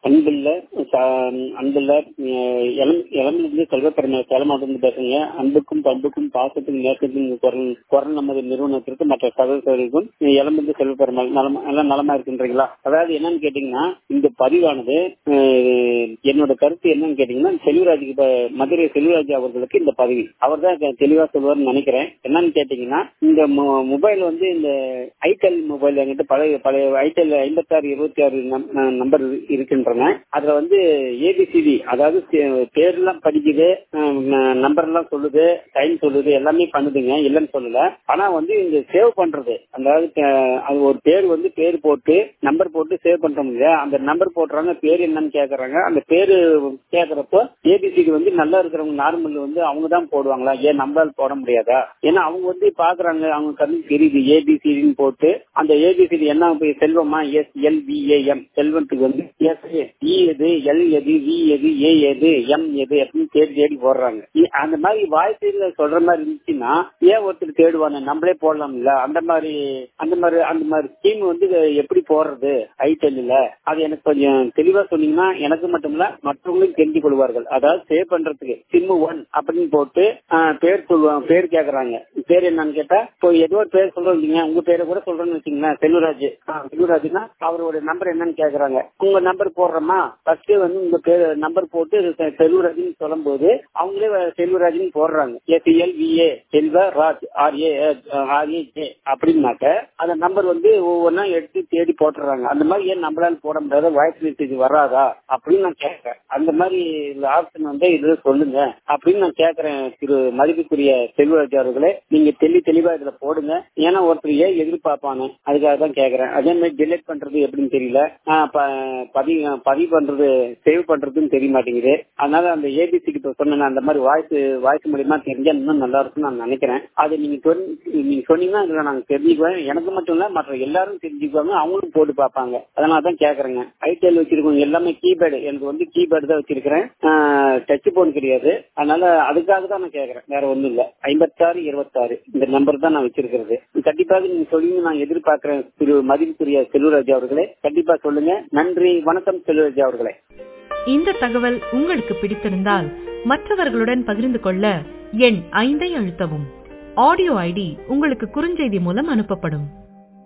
அன்புள்ள அன்புள்ள இளமிருந்து செல்வப்பெருமை சேலமாட்டிருந்து பேசுங்க. அன்புக்கும் பண்புக்கும் பாசத்துக்கும் நேசத்துக்கும் குரல் நமது நிறுவனத்திற்கு மற்ற சகோதரர்களுக்கும் இளமிருந்து செல்வப்பெருமை எல்லாம் நலமா இருக்கின்றீங்களா? அதாவது என்னன்னு கேட்டீங்கன்னா, இந்த பதிவானது என்னோட கருத்து என்னன்னு கேட்டீங்கன்னா, செல்வராஜுக்கு மதுரை செல்வராஜ் அவர்களுக்கு இந்த பதவி அவர் தான் தெளிவா சொல்லுவார்னு நினைக்கிறேன். என்னன்னு கேட்டீங்கன்னா, இந்த மொபைல் வந்து இந்த ஐடெல் மொபைல் என்கிட்ட பழைய ஐடெல் 5626 நம்பர் இருக்கின்றன. அதுல வந்து ஏபிசிடி, அதாவது பேர்லாம் படிக்குது, நம்பர் எல்லாம் சொல்லுது, டைம் சொல்லுது, எல்லாமே பண்ணுதுங்க, இல்லன்னு சொல்லல. ஆனா வந்து இந்த சேவ் பண்றது, அதாவது அது ஒரு பேர் வந்து பேர் போட்டு நம்பர் போட்டு சேவ் பண்றோம் இல்லையா, அந்த நம்பர் போடுறாங்க, பேர் என்னன்னு கேக்குறாங்க. அந்த பேரு கேக்குறப்போ ஏபிசிடி வந்து நல்லா இருக்கிறவங்க நார்மல் வந்து அவங்க தான் போடுவாங்களா, ஏன் நம்மளால போட முடியாதா? ஏன்னா அவங்க வந்து பாக்குறாங்க, அவங்க கண்ணு தெரியுது ஏபிசிடின்னு போட்டு, அந்த ஏபிசிடி என்ன செல்வமா, SLVAM செல்வத்துக்கு வந்து இ எது, எல் எது, வி எது, ஏ எது, எம் எது அப்படின்னு தேடி போடுறாங்க. அந்த மாதிரி வாய்ஸ்ல சொல்ற மாதிரி இருந்துச்சுன்னா ஏன் ஒருத்தர் தேடுவாங்க, நம்மளே போடலாம் இல்ல? அந்த மாதிரி ஸ்கீம் வந்து எப்படி போடுறது ஐடெல்ல, அது எனக்கு கொஞ்சம் தெளிவா சொன்னீங்கன்னா எனக்கு மட்டும் இல்ல மற்றவங்களும் தெரிஞ்சு கொள்வார்கள். அதாவது சேவ் பண்றதுக்கு சிம் 1 அப்படின்னு போட்டு பேர் சொல்லுவாங்க, பேர் கேக்குறாங்க, பேர் என்னன்னு கேட்டா இப்போ ஏதோ ஒரு பேர் சொல்றீங்க, உங்க பேரை கூட சொல்றேன்னு வச்சுங்களேன், செல்வராஜ்னா அவரோட நம்பர் என்னன்னு கேக்குறாங்க. உங்க நம்பர் போடுறோமா, ஃபர்ஸ்ட் வந்து உங்க பேர் நம்பர் போட்டு செல்வராஜ்னு சொல்லும் போது அவங்களே செல்வராஜ்னு போடுறாங்க. SLVA செல்வராஜ் RAJ அப்படின்னாக்க அந்த நம்பர் வந்து ஒவ்வொன்னா எடுத்து தேடி போட்டுறாங்க. அந்த மாதிரி ஏன் நம்மளால போட முடியாத, வாய்ஸ் மெசேஜ் வராதா அப்படின்னு நான் கேட்கிறேன். அந்த மாதிரி ஆப்ஷன் வந்து இதுல சொல்லுங்க அப்படின்னு நான் கேட்கிறேன். திரு மதிப்புக்குரிய செல்வராஜ் அவர்களே, நீங்க தெளிவா இதுல போடுங்க. ஏன்னா ஒருத்தர் ஏன் எதிர்பார்ப்பானு அதுக்காக தான் கேட்கிறேன். அதே மாதிரி டிலீட் பண்றது எப்படின்னு தெரியல, பதிவு பண்றது சேவ் பண்றதுன்னு தெரிய மாட்டேங்குது. அதனால அந்த ஏபிசிக்கு சொன்ன அந்த மாதிரி வாய்ஸ் மூலியமா தெரிஞ்சா இன்னும் நல்லா இருக்கும்னு நான் நினைக்கிறேன். அது நீங்க சொன்னீங்கன்னா இதுல நாங்க தெரிஞ்சுக்குவேன். எனக்கு மட்டும் இல்ல மற்ற எல்லாரும் தெரிஞ்சுக்குவாங்க, அவங்களும் போட்டு பார்ப்பாங்க. அதனால தான் கேக்குறேங்க. ஐடெல் வச்சிருக்கோம் எல்லாமே கீபேடு, எனக்கு வந்து கீபேடு தான் வச்சிருக்கிறேன், டச் போன் கிடையாது. அதனால அதுக்காக தான் நான் கேக்குறேன், வேற ஒண்ணும் இல்ல. 5626 இந்த நம்பர் தான் நான் வச்சிருக்கிறது. கண்டிப்பாக நீங்க சொல்லுங்க, நான் எதிர்பார்க்கிறேன். திரு மதிப்புக்குரிய செல்வராஜ் அவர்களே, கண்டிப்பா சொல்லுங்க. நன்றி, வணக்கம் செல்வராஜ் அவர்களே. இந்த தகவல் உங்களுக்கு பிடித்திருந்தால் மற்றவர்களுடன் பகிர்ந்து கொள்ள எண் 5 அழுத்தவும். ஆடியோ ஐடி உங்களுக்கு குறுஞ்செய்தி மூலம் அனுப்பப்படும்.